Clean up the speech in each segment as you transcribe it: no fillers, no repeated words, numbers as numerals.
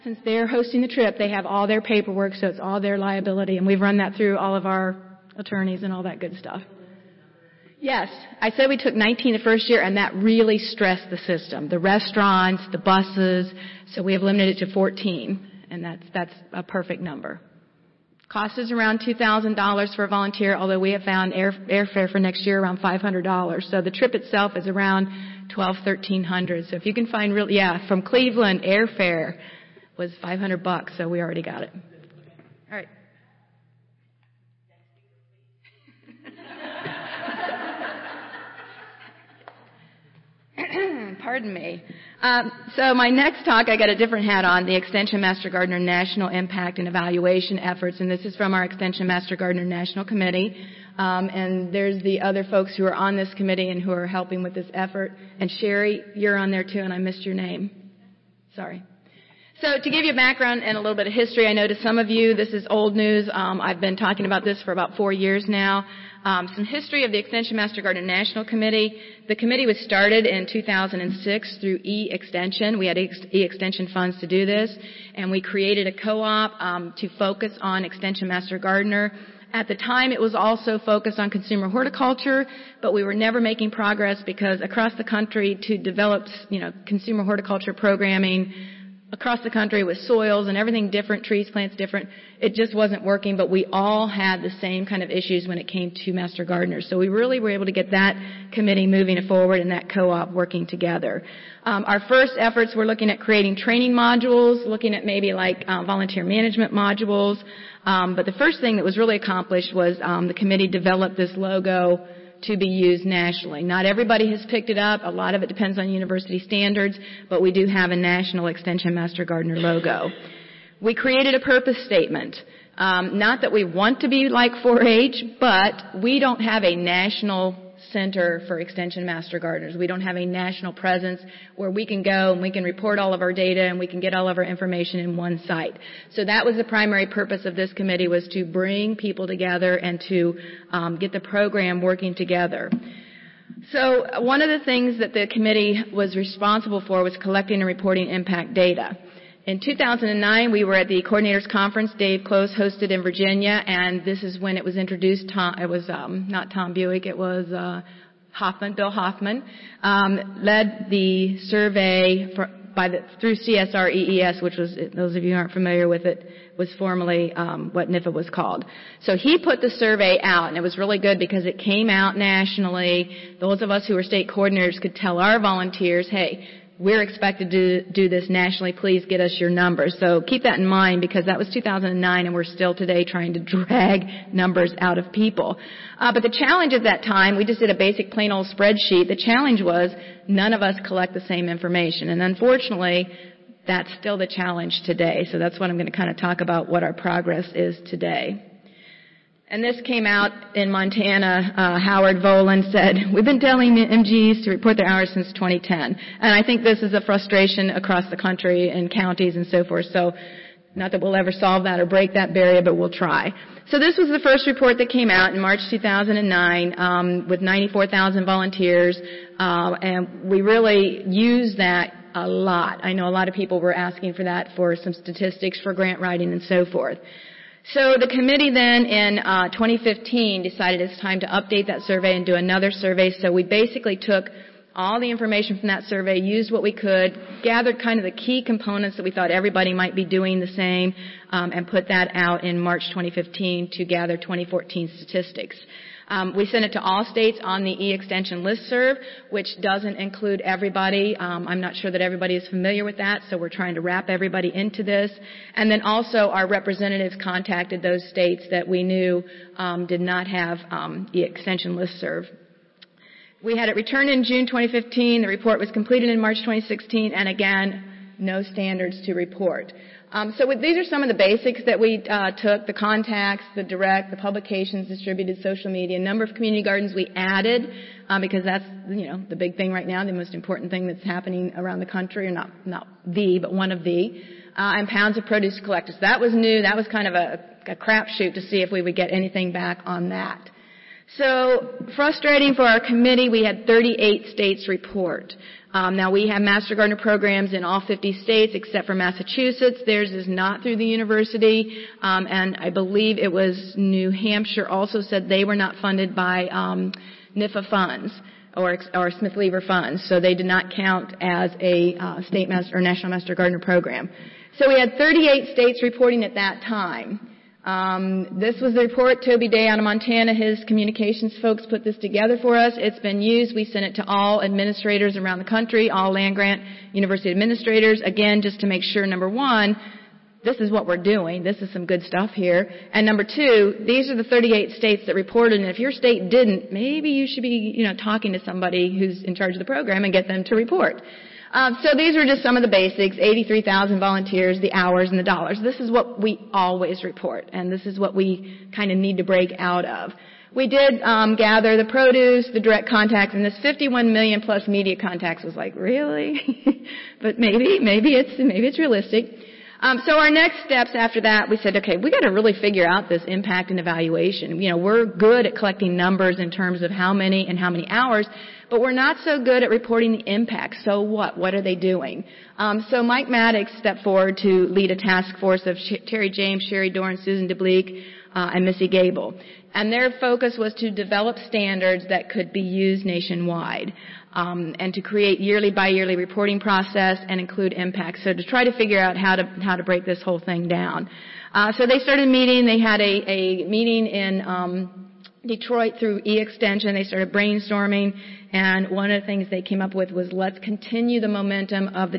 Since they're hosting the trip, they have all their paperwork, so it's all their liability, and we've run that through all of our attorneys and all that good stuff. Yes, I said we took 19 the first year, and that really stressed the system. The restaurants, the buses, so we have limited it to 14, and that's a perfect number. Cost is around $2,000 for a volunteer, although we have found airfare for next year around $500. So the trip itself is around $1,300. So if you can find from Cleveland, airfare was $500, so we already got it. All right. Pardon me. So my next talk, I got a different hat on, the Extension Master Gardener National Impact and Evaluation Efforts, and this is from our Extension Master Gardener National Committee. And there's the other folks who are on this committee and who are helping with this effort. And Sherry, you're on there too, and I missed your name. Sorry. So to give you a background and a little bit of history, I know to some of you this is old news. I've been talking about this for about 4 years now. Some history of the Extension Master Gardener National Committee. The committee was started in 2006 through E-Extension. We had E-Extension funds to do this, and we created a co-op to focus on Extension Master Gardener. At the time, it was also focused on consumer horticulture, but we were never making progress because across the country to develop, consumer horticulture programming across the country with soils and everything different, trees, plants different, it just wasn't working, but we all had the same kind of issues when it came to Master Gardeners. So we really were able to get that committee moving forward and that co-op working together. Our first efforts were looking at creating training modules, looking at maybe like volunteer management modules. But the first thing that was really accomplished was the committee developed this logo to be used nationally. Not everybody has picked it up. A lot of it depends on university standards, but we do have a national Extension Master Gardener logo. We created a purpose statement. Not that we want to be like 4-H, but we don't have a national center for Extension Master Gardeners. We don't have a national presence where we can go and we can report all of our data and we can get all of our information in one site. So that was the primary purpose of this committee, was to bring people together and to get the program working together. So one of the things that the committee was responsible for was collecting and reporting impact data. In 2009, we were at the Coordinators Conference Dave Close hosted in Virginia, and this is when it was introduced. It was not Tom Buick, it was Bill Hoffman, led the survey through CSREES, which was, those of you who aren't familiar with it, was formerly what NIFA was called. So he put the survey out, and it was really good because it came out nationally. Those of us who were state coordinators could tell our volunteers, hey, we're expected to do this nationally. Please get us your numbers. So keep that in mind because that was 2009 and we're still today trying to drag numbers out of people. But the challenge at that time, we just did a basic plain old spreadsheet. The challenge was none of us collect the same information. And unfortunately, that's still the challenge today. So that's what I'm going to kind of talk about what our progress is today. And this came out in Montana. Howard Voland said, we've been telling MGs to report their hours since 2010. And I think this is a frustration across the country and counties and so forth. So not that we'll ever solve that or break that barrier, but we'll try. So this was the first report that came out in March 2009 with 94,000 volunteers. And we really used that a lot. I know a lot of people were asking for that for some statistics for grant writing and so forth. So the committee then in 2015 decided it's time to update that survey and do another survey. So we basically took all the information from that survey, used what we could, gathered kind of the key components that we thought everybody might be doing the same, and put that out in March 2015 to gather 2014 statistics. We sent it to all states on the E-Extension listserv, which doesn't include everybody. I'm not sure that everybody is familiar with that, so we're trying to wrap everybody into this. And then also our representatives contacted those states that we knew did not have E-Extension listserv. We had it returned in June 2015. The report was completed in March 2016, and again, no standards to report. These are some of the basics that we took, the contacts, the direct, the publications, distributed social media, number of community gardens we added, because that's, the big thing right now, the most important thing that's happening around the country, or not the, but one of the, and pounds of produce collected. So that was new. That was kind of a crapshoot to see if we would get anything back on that. So frustrating for our committee, we had 38 states report. Now, we have Master Gardener programs in all 50 states except for Massachusetts. Theirs is not through the university, and I believe it was New Hampshire also said they were not funded by NIFA funds or Smith-Lever funds, so they did not count as a state master or national Master Gardener program. So we had 38 states reporting at that time. This was the report. Toby Day out of Montana, his communications folks put this together for us. It's been used. We sent it to all administrators around the country, all land-grant university administrators, again, just to make sure, number one, this is what we're doing. This is some good stuff here. And number two, these are the 38 states that reported, and if your state didn't, maybe you should be, talking to somebody who's in charge of the program and get them to report. So these are just some of the basics, 83,000 volunteers, the hours, and the dollars. This is what we always report, and this is what we kind of need to break out of. We did gather the produce, the direct contacts, and this 51 million plus media contacts was like, really? But maybe it's realistic. So our next steps after that, we said, okay, we got to really figure out this impact and evaluation. We're good at collecting numbers in terms of how many and how many hours, but we're not so good at reporting the impact. So what? What are they doing? So Mike Maddox stepped forward to lead a task force of Terry James, Sherry Dorn, Susan DeBleek, and Missy Gable. And their focus was to develop standards that could be used nationwide, and to create yearly by yearly reporting process and include impacts. So to try to figure out how to break this whole thing down. So they started meeting. They had a meeting in Detroit through E-Extension. They started brainstorming, and one of the things they came up with was, let's continue the momentum of the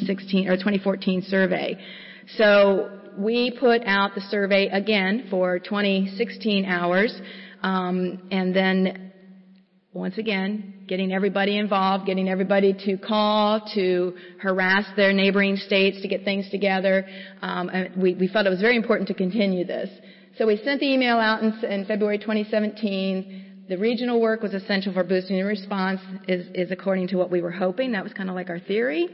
2014 survey. So we put out the survey again for 2016 hours, and then once again, getting everybody involved, getting everybody to call, to harass their neighboring states to get things together. And we felt it was very important to continue this. So we sent the email out in February 2017. The regional work was essential for boosting the response, is according to what we were hoping. That was kind of like our theory.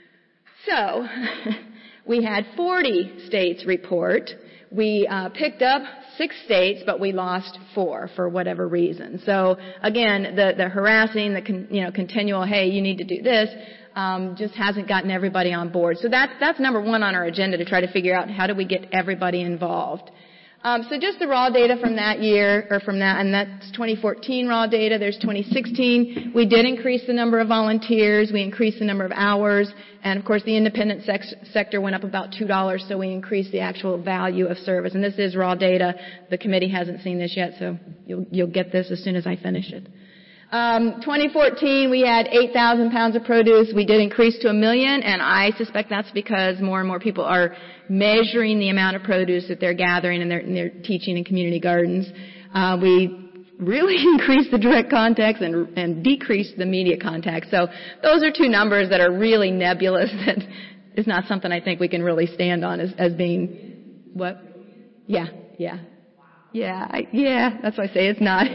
So we had 40 states report. We picked up 6 states, but we lost 4 for whatever reason. So again, the harassing, the continual, hey, you need to do this, just hasn't gotten everybody on board. So that's number 1 on our agenda, to try to figure out how do we get everybody involved. So just the raw data from that year, and that's 2014 raw data. There's 2016. We did increase the number of volunteers. We increased the number of hours. And, of course, the independent sector went up about $2, so we increased the actual value of service. And this is raw data. The committee hasn't seen this yet, so you'll get this as soon as I finish it. 2014, we had 8,000 pounds of produce. We did increase to 1 million, and I suspect that's because more and more people are measuring the amount of produce that they're gathering, and they're teaching in community gardens. We really increased the direct contacts and decreased the media contacts. So those are 2 numbers that are really nebulous. That is not something I think we can really stand on as being what? Yeah. That's why I say it's not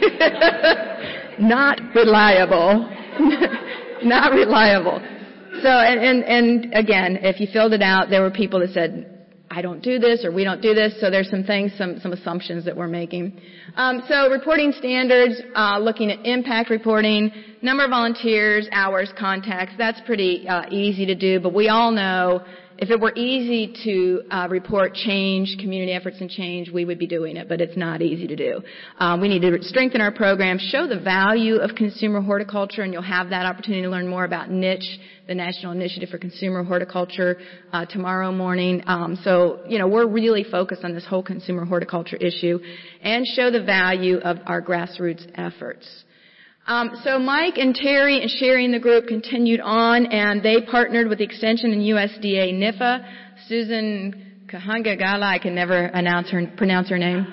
not reliable. Not reliable. So, and again, if you filled it out, there were people that said, I don't do this, or we don't do this. So there's some things, some assumptions that we're making. So reporting standards, looking at impact reporting, number of volunteers, hours, contacts. That's pretty easy to do, but we all know if it were easy to report change, community efforts and change, we would be doing it, but it's not easy to do. We need to strengthen our program, show the value of consumer horticulture, and you'll have that opportunity to learn more about NICH, the National Initiative for Consumer Horticulture, tomorrow morning. So, we're really focused on this whole consumer horticulture issue, and show the value of our grassroots efforts. So Mike and Terry and Sherry in the group continued on, and they partnered with the Extension and USDA NIFA. Susan Kahangagala, I can never pronounce her name.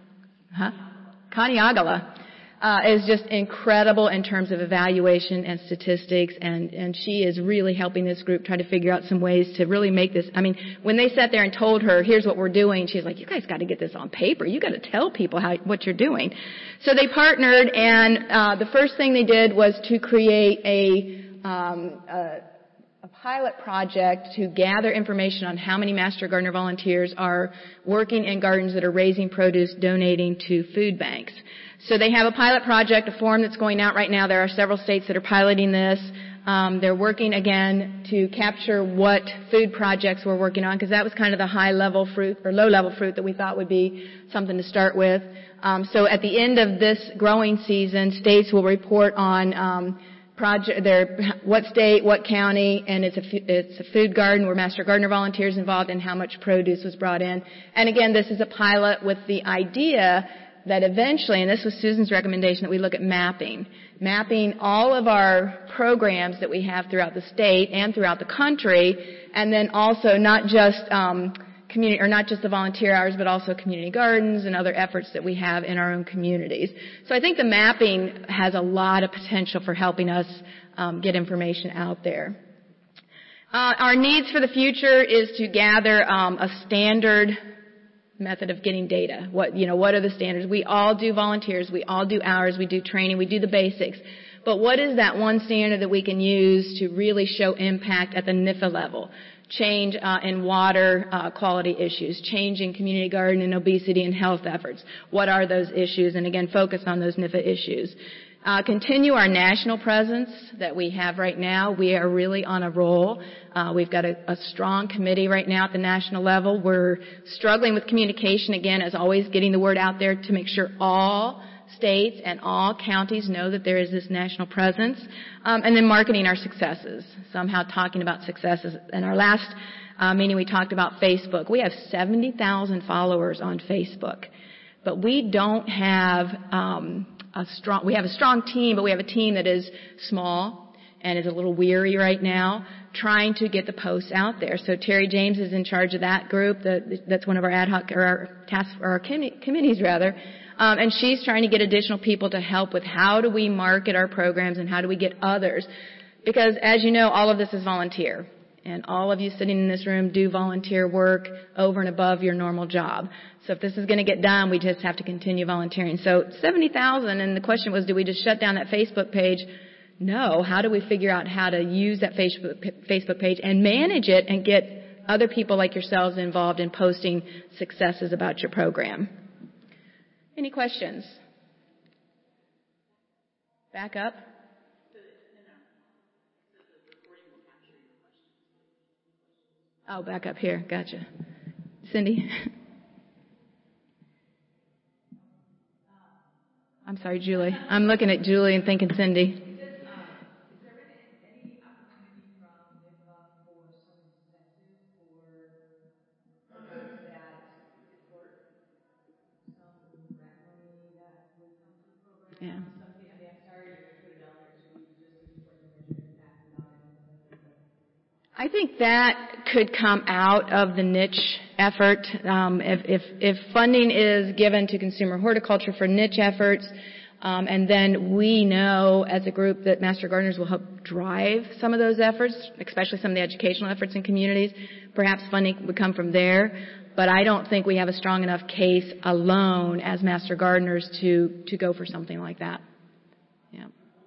Kaniagala. Is just incredible in terms of evaluation and statistics, and she is really helping this group try to figure out some ways to really make this. I mean, when they sat there and told her, here's what we're doing, she's like, you guys got to get this on paper. You got to tell people what you're doing. So they partnered, and the first thing they did was to create a pilot project to gather information on how many Master Gardener volunteers are working in gardens that are raising produce, donating to food banks. So they have a pilot project, a form that's going out right now. There are several states that are piloting this. They're working again to capture what food projects we're working on, because that was kind of the high-level fruit or low-level fruit that we thought would be something to start with. So at the end of this growing season, states will report on what state, what county, and it's a food garden where Master Gardener volunteers involved, and how much produce was brought in. And again, this is a pilot with the idea that eventually, and this was Susan's recommendation, that we look at mapping all of our programs that we have throughout the state and throughout the country, and then also not just community, or not just the volunteer hours, but also community gardens and other efforts that we have in our own communities. So I think the mapping has a lot of potential for helping us get information out there. Our needs for the future is to gather a standard method of getting data. What are the standards? We all do volunteers, we all do hours, we do training, we do the basics. But what is that one standard that we can use to really show impact at the NIFA level? Change in water quality issues, change in community garden and obesity and health efforts. What are those issues? And again, focus on those NIFA issues. Continue our national presence that we have right now. We are really on a roll. We've got a strong committee right now at the national level. We're struggling with communication, again, as always, getting the word out there to make sure all states and all counties know that there is this national presence. And then marketing our successes, somehow talking about successes. In our last meeting, we talked about Facebook. We have 70,000 followers on Facebook, but we don't have we have a strong team, but we have a team that is small and is a little weary right now, trying to get the posts out there. So Terry James is in charge of that group. That's one of our ad hoc, or our committees rather. And she's trying to get additional people to help with how do we market our programs and how do we get others. Because as you know, all of this is volunteer. And all of you sitting in this room do volunteer work over and above your normal job. So if this is going to get done, we just have to continue volunteering. So 70,000, and the question was, do we just shut down that Facebook page? No. How do we figure out how to use that Facebook page and manage it and get other people like yourselves involved in posting successes about your program? Any questions? Back up. Oh, back up here. Gotcha. Cindy? I'm sorry, Julie. I'm looking at Julie and thinking Cindy. Yeah. I think that could come out of the niche effort. If funding is given to consumer horticulture for niche efforts, and then we know as a group that Master Gardeners will help drive some of those efforts, especially some of the educational efforts in communities, perhaps funding would come from there. But I don't think we have a strong enough case alone as Master Gardeners to go for something like that. Yeah.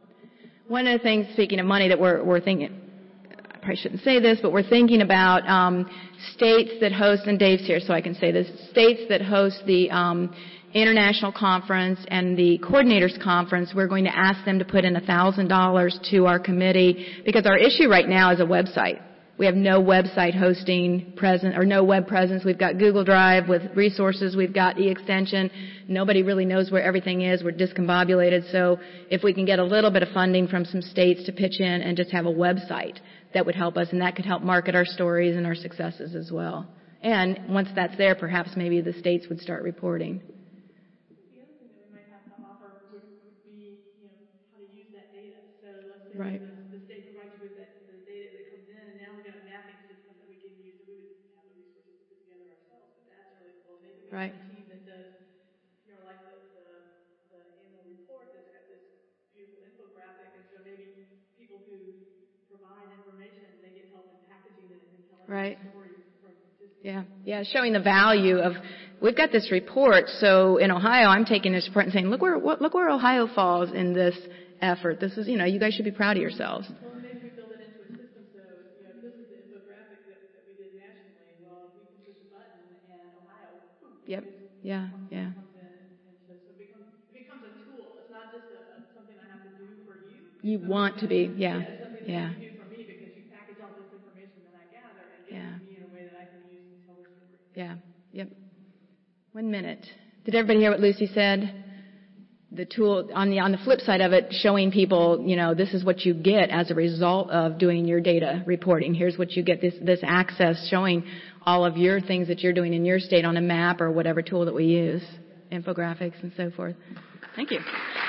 One of the things, speaking of money, that we're thinking, I probably shouldn't say this, but we're thinking about states that host, and Dave's here so I can say this, states that host the international conference and the coordinators conference. We're going to ask them to put in $1,000 to our committee, because our issue right now is a website. We have no website hosting present, or no web presence. We've got Google Drive with resources. We've got eXtension. Nobody really knows where everything is. We're discombobulated. So if we can get a little bit of funding from some states to pitch in and just have a website, that would help us, and that could help market our stories and our successes as well. And once that's there, perhaps maybe the states would start reporting. The other thing that we might have to offer would be, how to use that data. So let's say right. the state provides you with the data that comes in, and now we've got a mapping system that we can use, and we would have the resources to put together ourselves. But that's really cool. Maybe we right. have a team that does, like the annual report that's got this beautiful infographic, and so maybe people who provide information, they get help in packaging it and telling right. the story from just yeah, showing the value of, we've got this report. So in Ohio, I'm taking this report and saying, look where Ohio falls in this effort. This is, you guys should be proud of yourselves. Well, maybe we build it into a system so, if this is the infographic that we did nationally, well, we can push a button and Ohio, boom, yep, yeah. comes in, and so it becomes a tool. It's not just something I have to do for you. You want to be, yeah. It's something Yeah. Thank you for me because you package all this information that I gather and give it to me in a way that I can use to tell the story. Yeah. Yep. 1 minute. Did everybody hear what Lucy said? The tool on the flip side of it, showing people, this is what you get as a result of doing your data reporting. Here's what you get, this access, showing all of your things that you're doing in your state on a map or whatever tool that we use, infographics and so forth. Thank you.